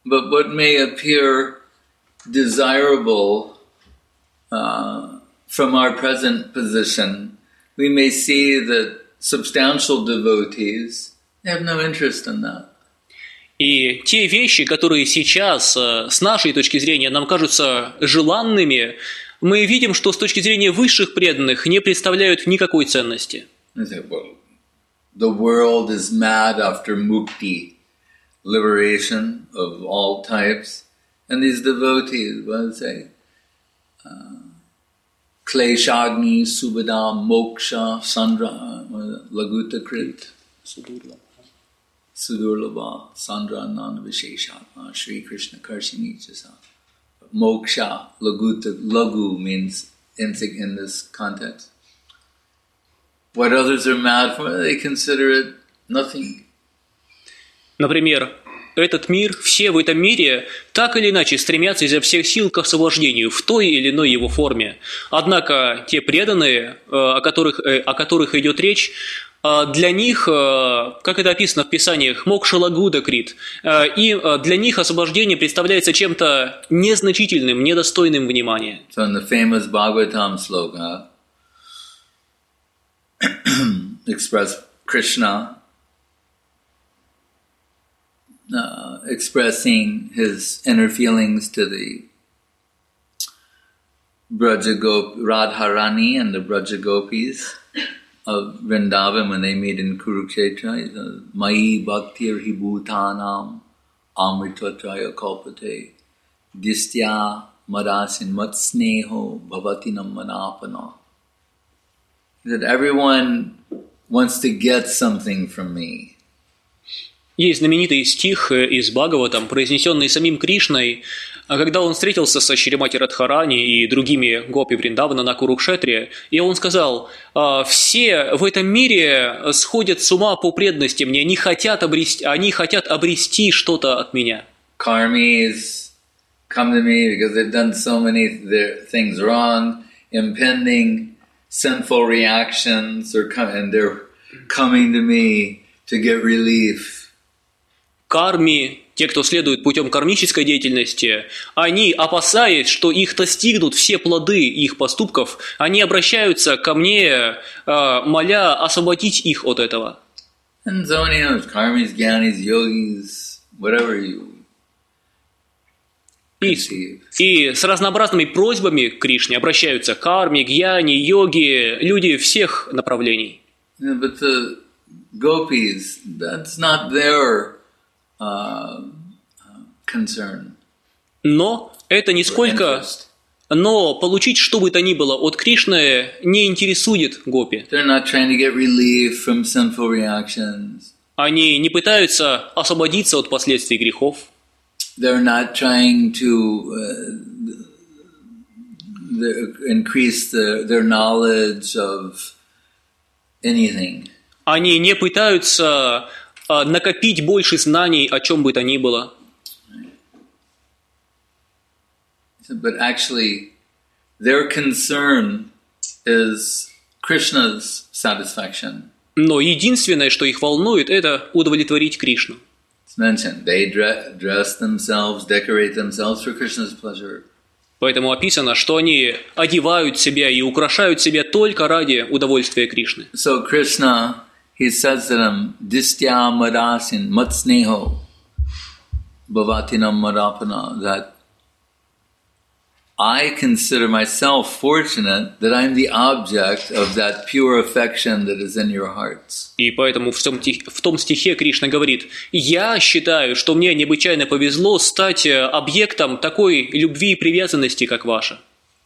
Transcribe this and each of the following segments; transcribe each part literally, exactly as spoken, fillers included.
but what may appear desirable uh, from our present position, we may see that substantial devotees have no interest in that. И те вещи, которые сейчас, с нашей точки зрения, нам кажутся желанными, мы видим, что с точки зрения высших преданных не представляют никакой ценности. The world is mad after mukti, liberation of all types, and these devotees, what do they say? Uh, Kleshagni, Subhada, Moksha, Sandra, Laguta Krit, Sudurlabha, Sandra, Nana Visheshatma, Sri Krishna Karshini Chasa. Moksha, Laguta, Lagu means in, in this context. What others are mad for, they consider it nothing. Например, этот мир, все в этом мире так или иначе стремятся изо всех сил к освобождению в той или иной его форме. Однако те преданные, о которых, о которых идет речь, для них, как это описано в Писаниях, мокша лагуда крит, и для них освобождение представляется чем-то незначительным, недостойным внимания. So in the famous Bhagavatam sloka, express Krishna uh, expressing his inner feelings to the Brajagop Radharani and the Brajagopis of Vrindavan when they meet in Kurukshetra. He says, Mai Bhaktir Hi Bhutanam Amritatraya Kalpate Distya Madasin Matsneho Bhavatinam Manapana. That everyone wants to get something from me. Есть знаменитый стих из Бхагаватам, произнесенный самим Кришной, когда он встретился со Шримати Радхарани и другими гопи Вриндавана на Курукшетре, и он сказал: «Все в этом мире сходят с ума по преданности мне, они хотят обрести, они хотят обрести что-то от меня». Karmis come to me because they've done so many things wrong, impending sinful reactions, or come, and they're coming to me to get relief. Карми, те, кто следует путем кармической деятельности, они, опасаясь, что их достигнут все плоды их поступков, они обращаются ко мне, моля освободить их от этого. And so many others, karmis, gyanis, yogis, whatever you И, и с разнообразными просьбами к Кришне обращаются карми, гьяни, йоги, люди всех направлений. Yeah, but the gopis, that's not their uh, concern. Но это нисколько... Но получить что бы то ни было от Кришны не интересует гопи. They're not trying to get relief from sinful reactions. Они не пытаются освободиться от последствий грехов. They're not trying to uh, the, increase the, their knowledge of anything. Они не пытаются uh, накопить больше знаний о чем бы то ни было. But actually, their concern is Krishna's satisfaction. Но единственное, что их волнует, это удовлетворить Кришну. It's mentioned. They dress themselves, decorate themselves for Krishna's pleasure. Поэтому описано, что они одевают себя и украшают себя только ради удовольствия Кришны. So Krishna, he says to them, Distya madasin matsneho bhavatinam madapana, that I consider myself fortunate that I'm the object of that pure affection that is in your hearts. И поэтому в том, в том стихе Кришна говорит: «Я считаю, что мне необычайно повезло стать объектом такой любви и привязанности, как ваша».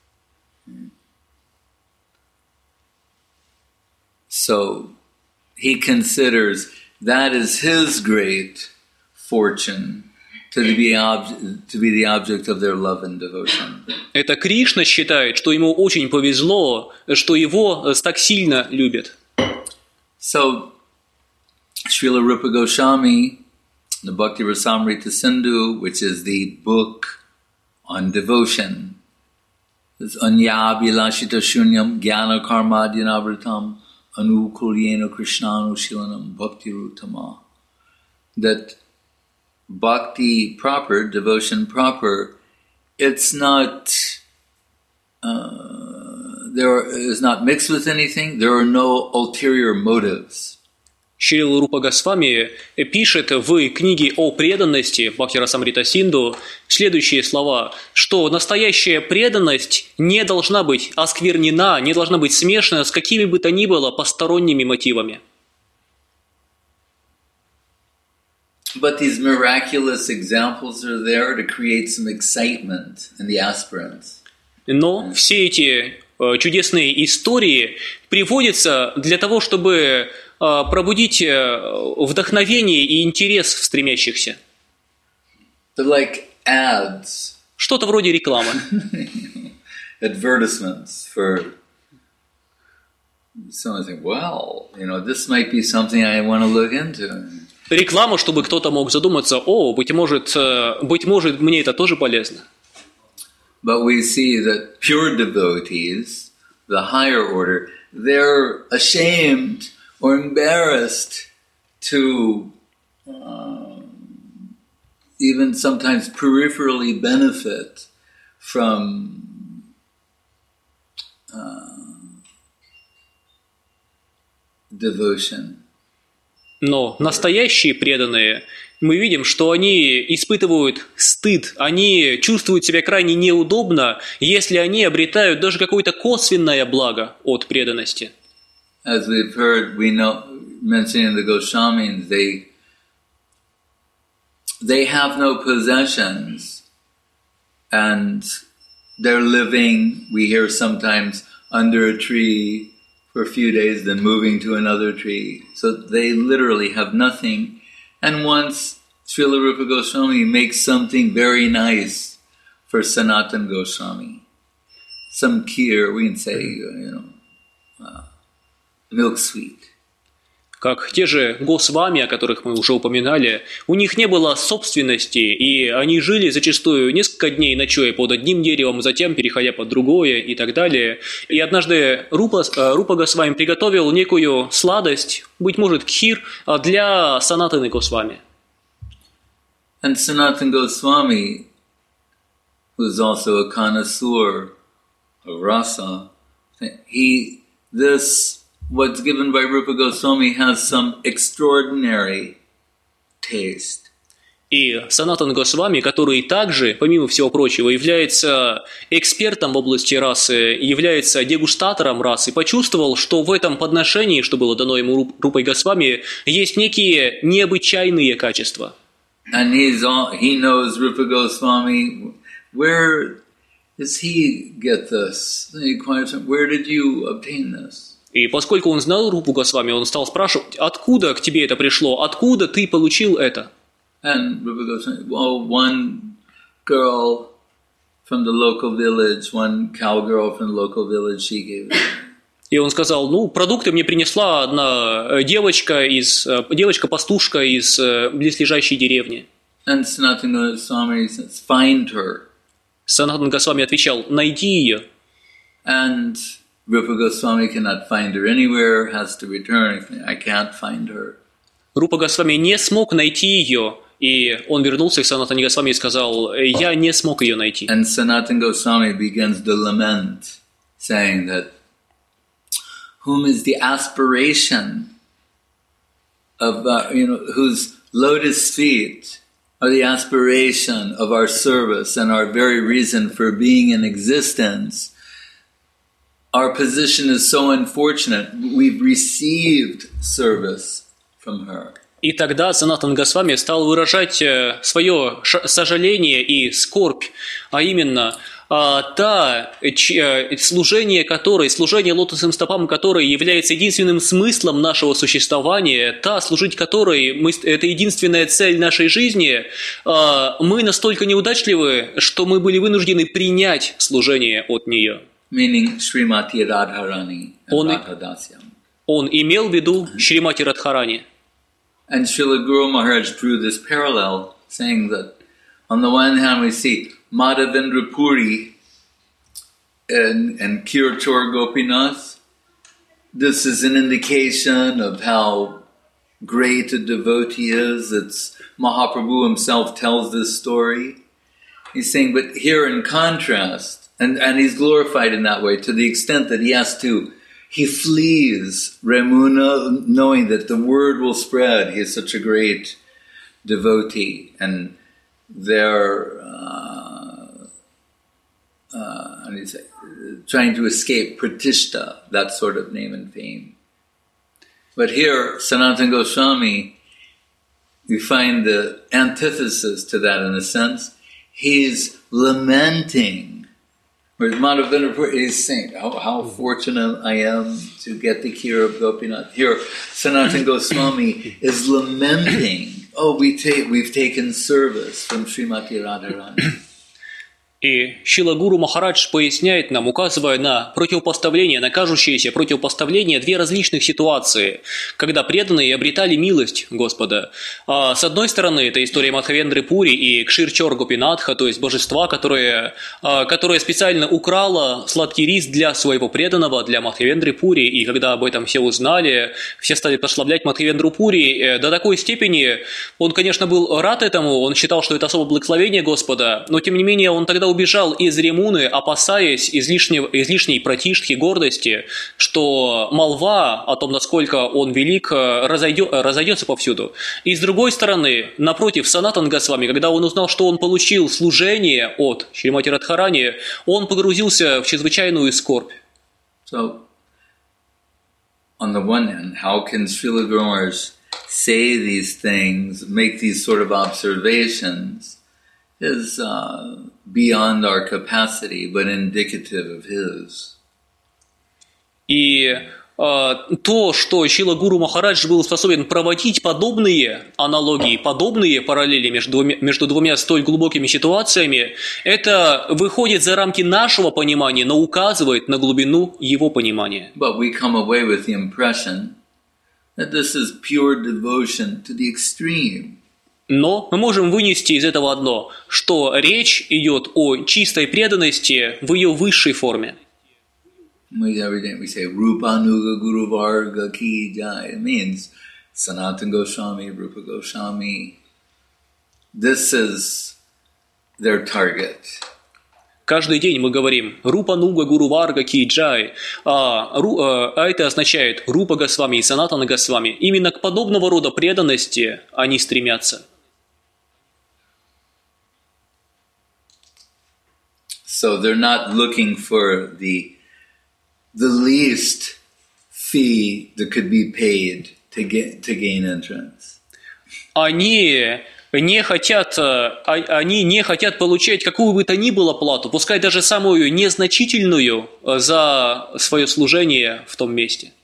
So he considers that is his great fortune. To be, ob- to be the object of their love and devotion. Это Кришна считает, что ему очень повезло, что его так сильно любят. So, Srila Rupa Goswami, the Bhakti Rasamrita Sindhu, which is the book on devotion, is Anya Abhilashita Shunyam Jnana Karmadyanavritam Anukulyena Krishnanu Shilanam Bhakti Rutama, that bhakti proper, devotion proper, it's not, uh, there is not mixed with anything, there are no ulterior motives. Шрила Рупа Госвами пишет в книге о преданности Бхакти Расамрита Синду следующие слова, что настоящая преданность не должна быть осквернена, не должна быть смешана с какими бы то ни было посторонними мотивами. But these miraculous examples are there to create some excitement in the aspirants. Но все эти чудесные истории приводятся для того, чтобы пробудить вдохновение и интерес в стремящихся. They're like ads. Что-то вроде рекламы. Advertisements for someone think, well, you know, this might be something I want to look into. Реклама, чтобы кто-то мог задуматься, о, быть может, быть может, мне это тоже полезно. But we see that pure devotees, the higher order, they're ashamed or embarrassed to uh, even sometimes peripherally benefit from uh, devotion. Но настоящие преданные, мы видим, что они испытывают стыд, они чувствуют себя крайне неудобно, если они обретают даже какое-то косвенное благо от преданности. As we've heard, we know, mentioning the Goswamis, they they have no possessions, and they're living, we hear sometimes, under a tree for a few days, then moving to another tree. So they literally have nothing. And once Srila Rupa Goswami makes something very nice for Sanatana Goswami, some kheer, we can say, you know, uh, milk sweet. Как те же Госвами, о которых мы уже упоминали, у них не было собственности, и они жили зачастую несколько дней, ночуя под одним деревом, затем переходя под другое и так далее. И однажды Рупа, Рупа Госвами приготовил некую сладость, быть может, кхир, для Санатаны Госвами. And Sanatana Goswami, who is also a connoisseur of rasa, he, this what's given by Rupa Goswami has some extraordinary taste. И Санатана Госвами, который также, помимо всего прочего, является экспертом в области расы, является дегустатором расы, почувствовал, что в этом подношении, что было дано ему Рупой Госвами, есть некие необычайные качества. And he's all, he knows Rupa Goswami. Where does he get this? Where did you obtain this? И поскольку он знал Рупу Госвами, он стал спрашивать, откуда к тебе это пришло, откуда ты получил это? And Rupa Goswami, well, one girl from the local village, one cowgirl from the local village, she gave it. И он сказал, ну, продукты мне принесла одна девочка, из, девочка-пастушка из близлежащей деревни. And Sanatana Goswami says, find her. Санатана Госвами отвечал, найди ее. And Rupa Goswami cannot find her anywhere, has to return. I can't find her. Рупа Госвами не смог найти ее, и он вернулся к Санатане Госвами и сказал, я не смог ее найти. And Sanatana Goswami begins to lament, saying that whom is the aspiration of, uh, you know, whose lotus feet are the aspiration of our service and our very reason for being in existence. Our position is so unfortunate. We've received service from her. И тогда Санатана Госвами стал выражать свое сожаление и скорбь, а именно та, служение которой, служение лотосным стопам которой является единственным смыслом нашего существования, та, служить которой мы, это единственная цель нашей жизни, мы настолько неудачливы, что мы были вынуждены принять служение от нее. Meaning Srimati Radharani and Он, Radhadasyam. Он имел в виду Шримати Радхарани. And Srila Guru Maharaj drew this parallel, saying that on the one hand we see Madhavendra Puri and, and Kirchor Gopinath. This is an indication of how great a devotee is. It's Mahaprabhu himself tells this story. He's saying, but here in contrast, and, and he's glorified in that way to the extent that he has to, he flees Ramuna knowing that the word will spread. He is such a great devotee, and they're uh, uh, how do you say, trying to escape Pratishta, that sort of name and fame. But here, Sanatana Goswami, we find the antithesis to that in a sense. He's lamenting. Whereas Madhavendra Puri is saying, how, how fortunate I am to get the cure of Gopinath. Here, Sanatana Goswami is lamenting, oh, we take, we've taken service from Srimati Radharani. И Шрила Гуру Махарадж поясняет нам, указывая на противопоставление, на кажущееся противопоставление две различных ситуации, когда преданные обретали милость Господа. А с одной стороны, это история Мадхавендры Пури и Кшир-Чор Гопинатха, то есть божества, которое, которое специально украло сладкий рис для своего преданного, для Мадхавендры Пури, и когда об этом все узнали, все стали прославлять Мадхавендру Пури до такой степени, он, конечно, был рад этому, он считал, что это особое благословение Господа, но тем не менее он тогда убежал из Ремуны, опасаясь излишнего, излишней пратиштхи, гордости, что молва о том, насколько он велик, разойдет, разойдется повсюду. И с другой стороны, напротив, Санатана Госвами, когда он узнал, что он получил служение от Шримати Радхарани, он погрузился в чрезвычайную скорбь. So, on the one hand, how can Srila Guru Maharaj say these things, make these sort of observations, is uh, beyond our capacity, but indicative of his. И э, то, что Шрила Гуру Махарадж был способен проводить подобные аналогии, подобные параллели между двумя, между двумя столь глубокими ситуациями, это выходит за рамки нашего понимания, но указывает на глубину его понимания. But we come away with the impression that this is pure devotion to the extreme. Но мы можем вынести из этого одно, что речь идет о чистой преданности в ее высшей форме. We every day we say Rupanuga Guru Varga Ki Jai. It means Sanatana Goswami, Rupa Goswami. This is their target. Каждый день мы говорим «Рупа Нуга Гуру Варга Ки Джай», а, а, а это означает «Рупа Госвами» и «Санатана Госвами». Именно к подобного рода преданности они стремятся. So they're not looking for the the least fee that could be paid to get to gain entrance. Они не хотят, они не хотят получать какую бы то ни было плату, пускай даже самую незначительную, за свое служение в том месте.